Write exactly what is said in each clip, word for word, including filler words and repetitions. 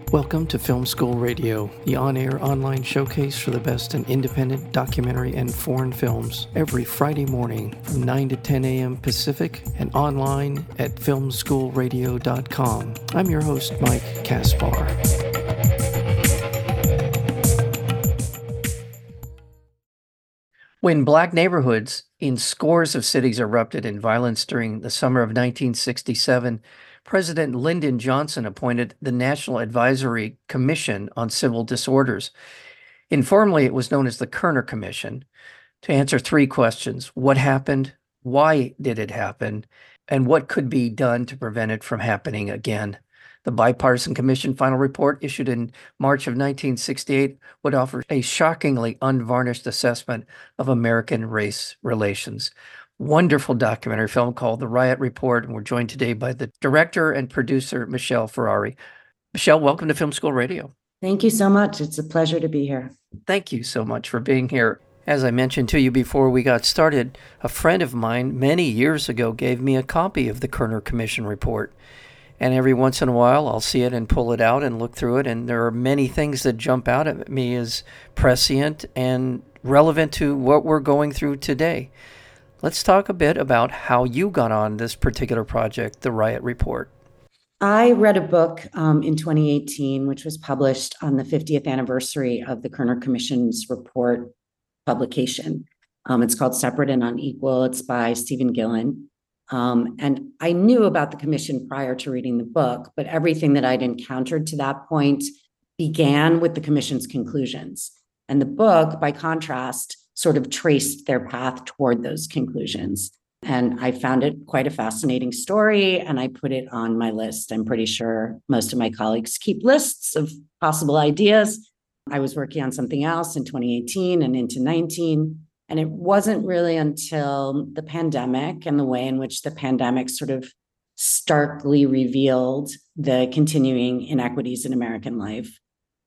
Welcome to Film School Radio, the on-air online showcase for the best in independent documentary and foreign films, every Friday morning from nine to ten a.m. Pacific and online at film school radio dot com. I'm your host, Mike Kaspar. When black neighborhoods in scores of cities erupted in violence during the summer of nineteen sixty-seven, President Lyndon Johnson appointed the National Advisory Commission on Civil Disorders. Informally, it was known as the Kerner Commission, to answer three questions: what happened, why did it happen, and what could be done to prevent it from happening again. The bipartisan commission final report, issued in March of nineteen sixty-eight, would offer a shockingly unvarnished assessment of American race relations. Wonderful documentary film called The Riot Report, and we're joined today by the director and producer, Michelle Ferrari. Michelle, welcome to Film School Radio. Thank you so much. It's a pleasure to be here. Thank you so much for being here. As I mentioned to you before we got started, a friend of mine many years ago gave me a copy of the Kerner Commission report. And every once in a while, I'll see it and pull it out and look through it. And there are many things that jump out at me as prescient and relevant to what we're going through today. Let's talk a bit about how you got on this particular project, The Riot Report. I read a book um, in twenty eighteen, which was published on the fiftieth anniversary of the Kerner Commission's report publication. Um, it's called Separate and Unequal. It's by Stephen Gillen. Um, and I knew about the commission prior to reading the book, but everything that I'd encountered to that point began with the commission's conclusions. And the book, by contrast, sort of traced their path toward those conclusions. And I found it quite a fascinating story, and I put it on my list. I'm pretty sure most of my colleagues keep lists of possible ideas. I was working on something else in twenty eighteen and into nineteen. And it wasn't really until the pandemic and the way in which the pandemic sort of starkly revealed the continuing inequities in American life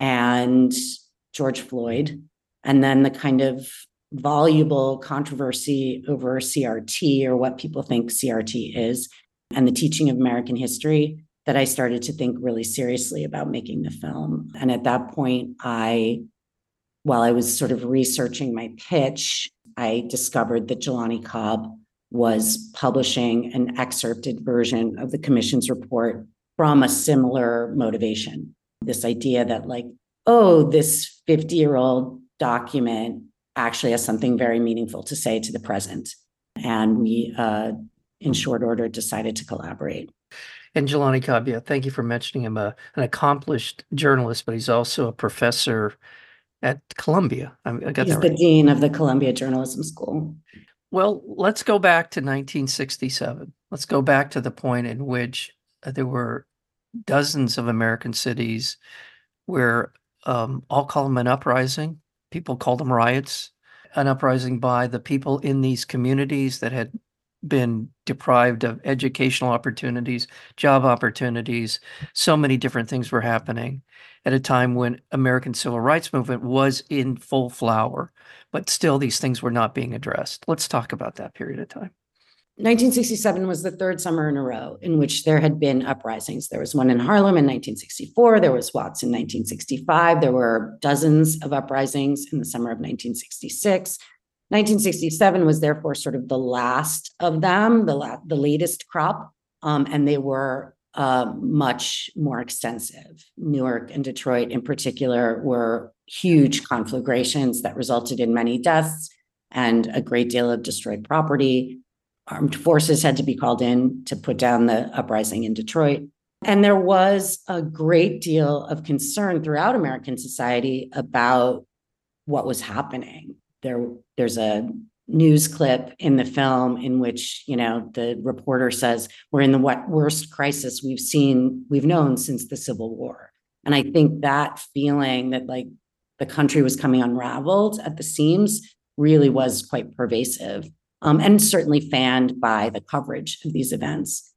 and George Floyd, and then the kind of voluble controversy over C R T, or what people think C R T is, and the teaching of American history, that I started to think really seriously about making the film. And at that point, I, while I was sort of researching my pitch, I discovered that Jelani Cobb was publishing an excerpted version of the commission's report from a similar motivation. This idea that, like, oh, this fifty-year-old document actually has something very meaningful to say to the present. And we, uh, in short order, decided to collaborate. And Jelani Cobb, yeah, thank you for mentioning him, uh, an accomplished journalist, but he's also a professor at Columbia. I, I got He's that the right. dean of the Columbia Journalism School. Well, let's go back to nineteen sixty-seven. Let's go back to the point in which uh, there were dozens of American cities where um, I'll call them an uprising. People called them riots, an uprising by the people in these communities that had been deprived of educational opportunities, job opportunities. So many different things were happening at a time when American civil rights movement was in full flower, but still these things were not being addressed. Let's talk about that period of time. nineteen sixty-seven was the third summer in a row in which there had been uprisings. There was one in Harlem in nineteen sixty-four. There was Watts in nineteen sixty-five. There were dozens of uprisings in the summer of nineteen sixty-six. nineteen sixty-seven was therefore sort of the last of them, the, la- the latest crop, um, and they were uh, much more extensive. Newark and Detroit in particular were huge conflagrations that resulted in many deaths and a great deal of destroyed property. Armed forces had to be called in to put down the uprising in Detroit. And there was a great deal of concern throughout American society about what was happening. There, there's a news clip in the film in which, you know, the reporter says, we're in the worst crisis we've seen, we've known since the Civil War. And I think that feeling that, like, the country was coming unraveled at the seams really was quite pervasive. Um, and certainly fanned by the coverage of these events.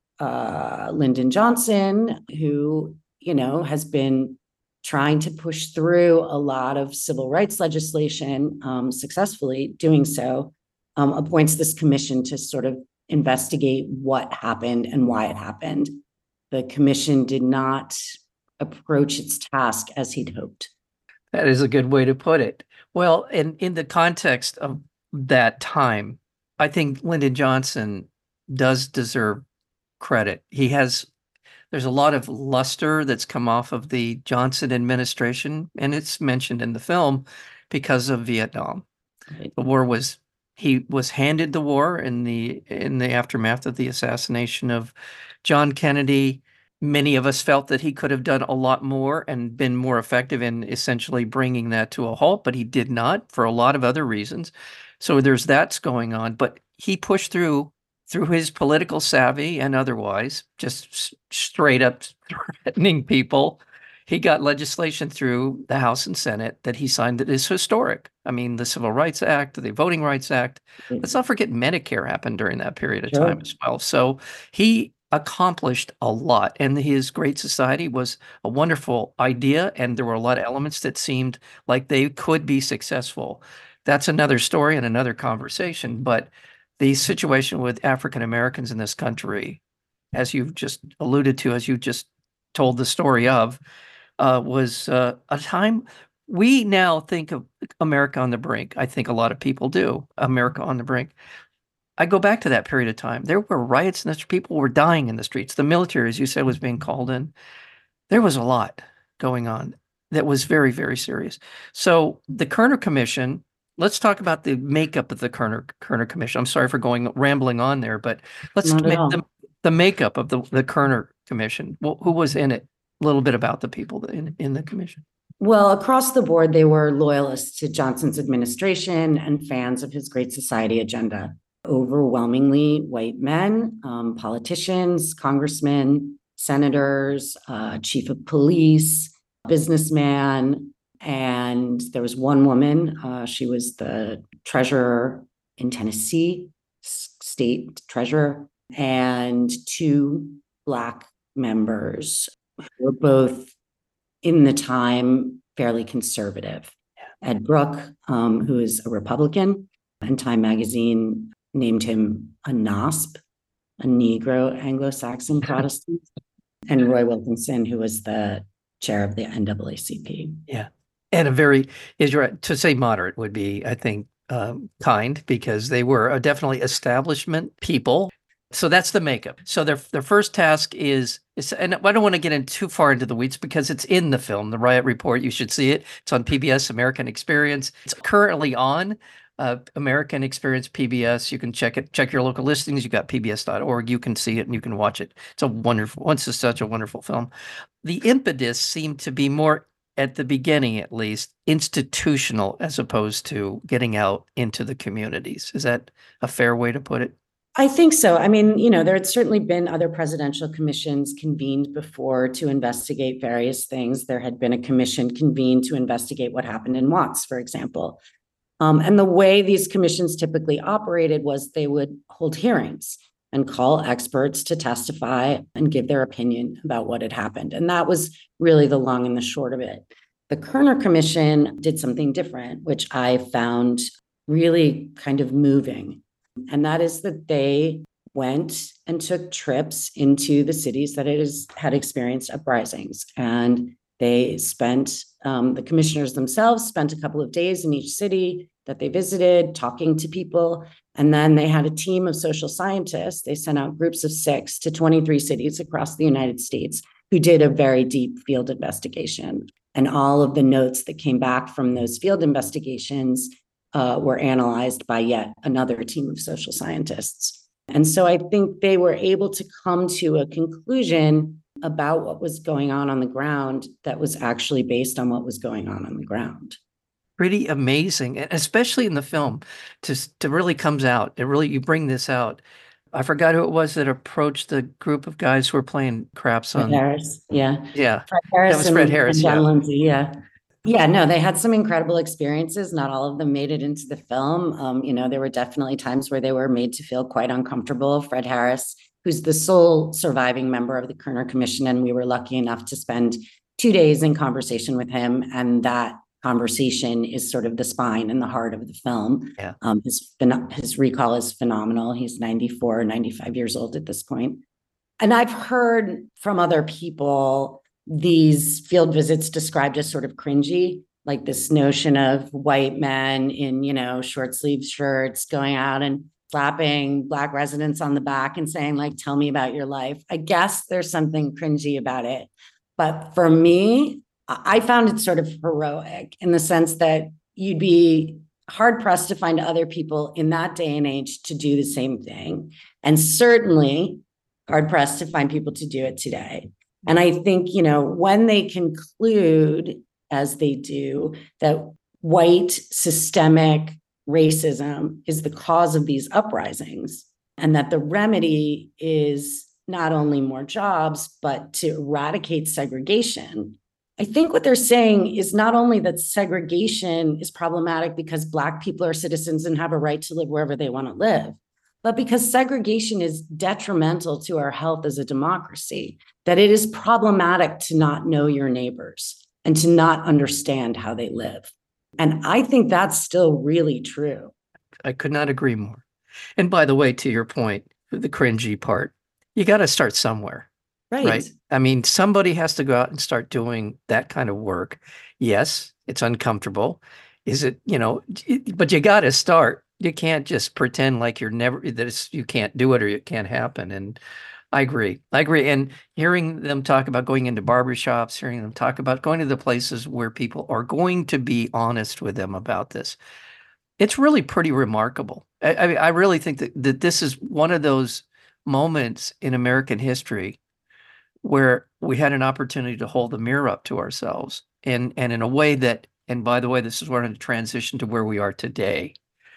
Uh, Lyndon Johnson, who, you know, has been trying to push through a lot of civil rights legislation, um, successfully doing so, um, appoints this commission to sort of investigate what happened and why it happened. The commission did not approach its task as he'd hoped. That is a good way to put it. Well, and in the context of that time, I think Lyndon Johnson does deserve credit. He has, there's a lot of luster that's come off of the Johnson administration, and it's mentioned in the film because of Vietnam. Right. The war was, he was handed the war in the in the aftermath of the assassination of John Kennedy. Many of us felt that he could have done a lot more and been more effective in essentially bringing that to a halt, but he did not for a lot of other reasons. So there's that's going on, but he pushed through through his political savvy and otherwise, just s- straight up threatening people. He got legislation through the House and Senate that he signed that is historic. I mean, the Civil Rights Act, the Voting Rights Act. Let's not forget Medicare happened during that period of Sure. time as well. So he accomplished a lot, and his Great Society was a wonderful idea, and there were a lot of elements that seemed like they could be successful. That's another story and another conversation, but the situation with African Americans in this country, as you've just alluded to, as you just told the story of, uh, was uh, a time we now think of America on the brink. I think a lot of people do, America on the brink. I go back to that period of time. There were riots and people were dying in the streets. The military, as you said, was being called in. There was a lot going on that was very, very serious. So the Kerner Commission, let's talk about the makeup of the Kerner Kerner Commission. I'm sorry for going rambling on there, but let's Not at make all. the, the makeup of the, the Kerner Commission. Well, who was in it? A little bit about the people in, in the commission. Well, across the board, they were loyalists to Johnson's administration and fans of his Great Society agenda. Overwhelmingly white men, um, politicians, congressmen, senators, uh, chief of police, businessman, and there was one woman. Uh, she was the treasurer in Tennessee, state treasurer, and two Black members who were both in the time fairly conservative. Ed Brooke, um, who is a Republican, and Time Magazine named him a N O S P, a Negro Anglo-Saxon Protestant, and Roy Wilkinson, who was the chair of the N double A C P. Yeah, and a very, is right, to say moderate would be, I think, um, kind, because they were a definitely establishment people. So that's the makeup. So their their first task is, is, and I don't want to get in too far into the weeds because it's in the film, The Riot Report. You should see it. It's on P B S American Experience. It's currently on uh, American Experience P B S. You can check it, check your local listings. You got P B S dot org. You can see it and you can watch it. It's a wonderful, once it's such a wonderful film. The impetus seemed to be more, at the beginning at least, institutional as opposed to getting out into the communities. Is that a fair way to put it? I think so. I mean, you know, there had certainly been other presidential commissions convened before to investigate various things. There had been a commission convened to investigate what happened in Watts, for example. Um, and the way these commissions typically operated was they would hold hearings and call experts to testify and give their opinion about what had happened. And that was really the long and the short of it. The Kerner Commission did something different, which I found really kind of moving. And that is that they went and took trips into the cities that it is, had experienced uprisings. And they spent, um, the commissioners themselves spent a couple of days in each city that they visited, talking to people. And then they had a team of social scientists. They sent out groups of six to twenty-three cities across the United States who did a very deep field investigation. And all of the notes that came back from those field investigations Uh, were analyzed by yet another team of social scientists. And so I think they were able to come to a conclusion about what was going on on the ground that was actually based on what was going on on the ground. Pretty amazing, and especially in the film, to to really comes out. It really, you bring this out. I forgot who it was that approached the group of guys who were playing craps Fred on. Harris, yeah. Yeah, Fred Harris that was and, Fred Harris. and John Yeah, Lindsay, yeah. Yeah, no, they had some incredible experiences. Not all of them made it into the film. Um, you know, there were definitely times where they were made to feel quite uncomfortable. Fred Harris, who's the sole surviving member of the Kerner Commission, and we were lucky enough to spend two days in conversation with him. And that conversation is sort of the spine and the heart of the film. Yeah. Um, his, his recall is phenomenal. He's ninety-four, ninety-five years old at this point. And I've heard from other people these field visits described as sort of cringy, like this notion of white men in, you know, short sleeve shirts going out and slapping Black residents on the back and saying, like, tell me about your life. I guess there's something cringy about it. But for me, I found it sort of heroic in the sense that you'd be hard pressed to find other people in that day and age to do the same thing. And certainly hard pressed to find people to do it today. And I think, you know, when they conclude, as they do, that white systemic racism is the cause of these uprisings, and that the remedy is not only more jobs, but to eradicate segregation. I think what they're saying is not only that segregation is problematic because Black people are citizens and have a right to live wherever they want to live, but because segregation is detrimental to our health as a democracy, that it is problematic to not know your neighbors and to not understand how they live. And I think that's still really true. I could not agree more. And by the way, to your point, the cringy part, you got to start somewhere, Right. right? I mean, somebody has to go out and start doing that kind of work. Yes, it's uncomfortable. Is it, you know, but you got to start. You can't just pretend like you're never, that it's, you can't do it or it can't happen. And I agree. I agree. And hearing them talk about going into barbershops, hearing them talk about going to the places where people are going to be honest with them about this, it's really pretty remarkable. I, I mean, I really think that, that this is one of those moments in American history where we had an opportunity to hold the mirror up to ourselves, and, and in a way that, and by the way, this is where I'm going to transition to where we are today.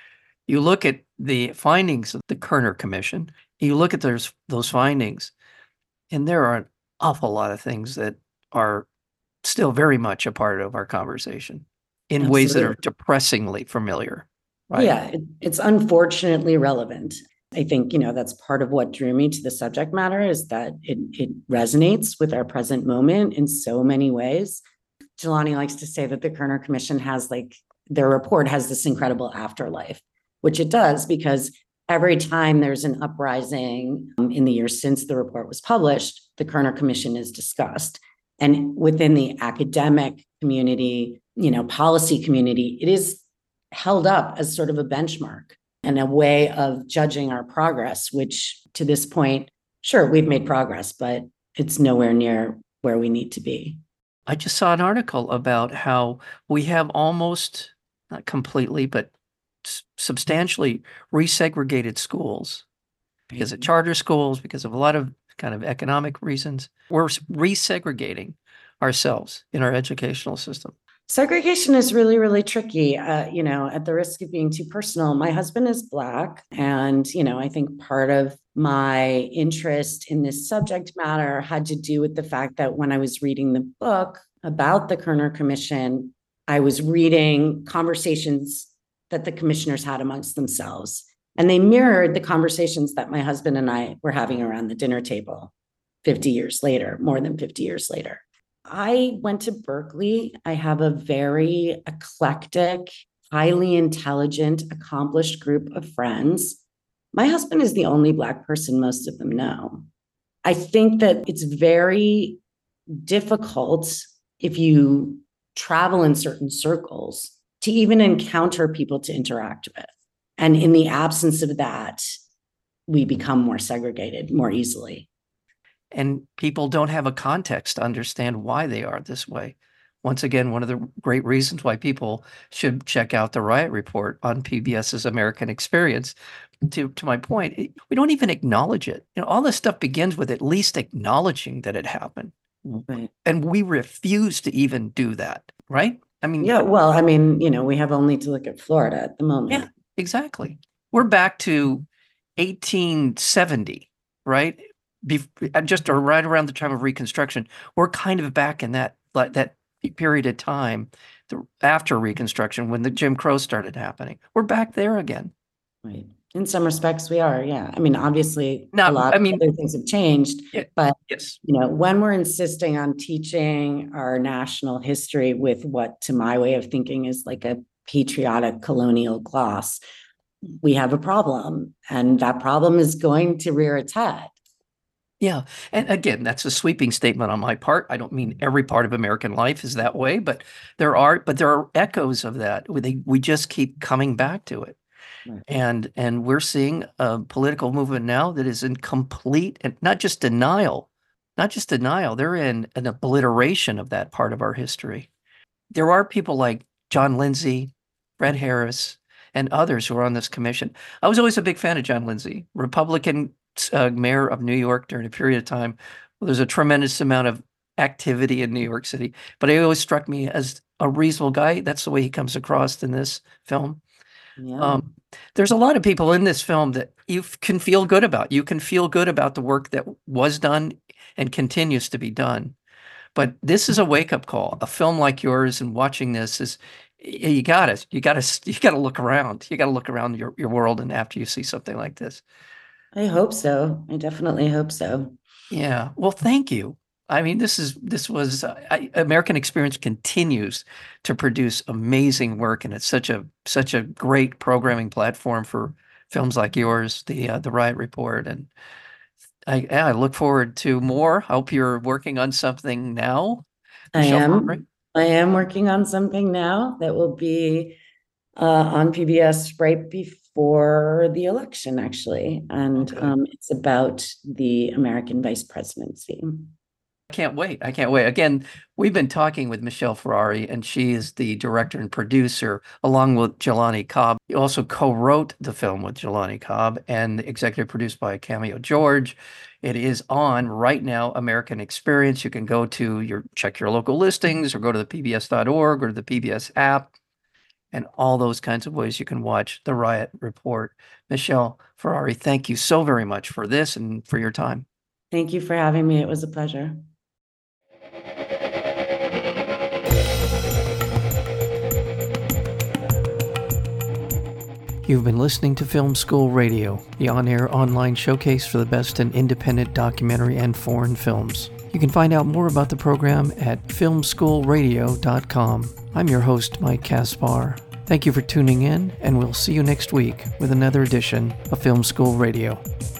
You look at the findings of the Kerner Commission, you look at those, those findings, and there are an awful lot of things that are still very much a part of our conversation in Absolutely. ways that are depressingly familiar. Right? Yeah, it, it's unfortunately relevant. I think, you know, that's part of what drew me to the subject matter, is that it, it resonates with our present moment in so many ways. Jelani likes to say that the Kerner Commission has, like, their report has this incredible afterlife, which it does, because every time there's an uprising um, in the years since the report was published, the Kerner Commission is discussed. And within the academic community, you know, policy community, it is held up as sort of a benchmark and a way of judging our progress, which to this point, sure, we've made progress, but it's nowhere near where we need to be. I just saw an article about how we have almost, not completely, but substantially resegregated schools because of charter schools, because of a lot of kind of economic reasons. We're resegregating ourselves in our educational system. Segregation is really, really tricky. Uh, you know, at the risk of being too personal, my husband is Black. And, you know, I think part of my interest in this subject matter had to do with the fact that when I was reading the book about the Kerner Commission, I was reading conversations that the commissioners had amongst themselves. And they mirrored the conversations that my husband and I were having around the dinner table fifty years later, more than fifty years later. I went to Berkeley. I have a very eclectic, highly intelligent, accomplished group of friends. My husband is the only Black person most of them know. I think that it's very difficult, if you travel in certain circles, to even encounter people to interact with. And in the absence of that, we become more segregated more easily. And people don't have a context to understand why they are this way. Once again, one of the great reasons why people should check out the Riot Report on PBS's American Experience. To, to my point, we don't even acknowledge it. You know, all this stuff begins with at least acknowledging that it happened. Right. And we refuse to even do that, right? I mean, yeah, well, I mean, you know, we have only to look at Florida at the moment. Yeah, exactly. We're back to eighteen seventy, right? Be- just right around the time of Reconstruction. We're kind of back in that like that period of time the, after Reconstruction, when the Jim Crow started happening. We're back there again. Right. In some respects, we are. Yeah. I mean, obviously, Not, a lot I mean, of other things have changed. Yeah, but yes, you know, when we're insisting on teaching our national history with what, to my way of thinking, is like a patriotic colonial gloss, we have a problem, and that problem is going to rear its head. Yeah. And again, that's a sweeping statement on my part. I don't mean every part of American life is that way, but there are, but there are echoes of that. We, they, we just keep coming back to it. Right. And, and we're seeing a political movement now that is in complete, and not just denial, not just denial, they're in an obliteration of that part of our history. There are people like John Lindsay, Fred Harris, and others who are on this commission. I was always a big fan of John Lindsay, Republican uh, mayor of New York during a period of time. There's a tremendous amount of activity in New York City, but he always struck me as a reasonable guy. That's the way he comes across in this film. Yeah. Um, there's a lot of people in this film that you f- can feel good about. You can feel good about the work that was done and continues to be done. But this is a wake-up call. A film like yours and watching this is, y- you gotta, you gotta, you gotta look around. You gotta look around your, your world, and after you see something like this. I hope so. I definitely hope so. Yeah. Well, thank you. I mean, this is this was uh, I, American Experience continues to produce amazing work, and it's such a such a great programming platform for films like yours, the uh, the Riot Report, and I yeah, I look forward to more. Hope you're working on something now, I Michelle am. Ferrari. I am working on something now that will be uh, on P B S right before the election, actually, and Okay. um, it's about the American vice presidency. I can't wait. I can't wait. Again, we've been talking with Michelle Ferrari, and she is the director and producer, along with Jelani Cobb. He also co-wrote the film with Jelani Cobb and executive produced by Cameo George. It is on right now, American Experience. You can go to your check your local listings or go to the P B S dot org or to the P B S app, and all those kinds of ways you can watch the Riot Report. Michelle Ferrari, thank you so very much for this and for your time. Thank you for having me. It was a pleasure. You've been listening to Film School Radio, the on-air online showcase for the best in independent documentary and foreign films. You can find out more about the program at film school radio dot com. I'm your host, Mike Kaspar. Thank you for tuning in, and we'll see you next week with another edition of Film School Radio.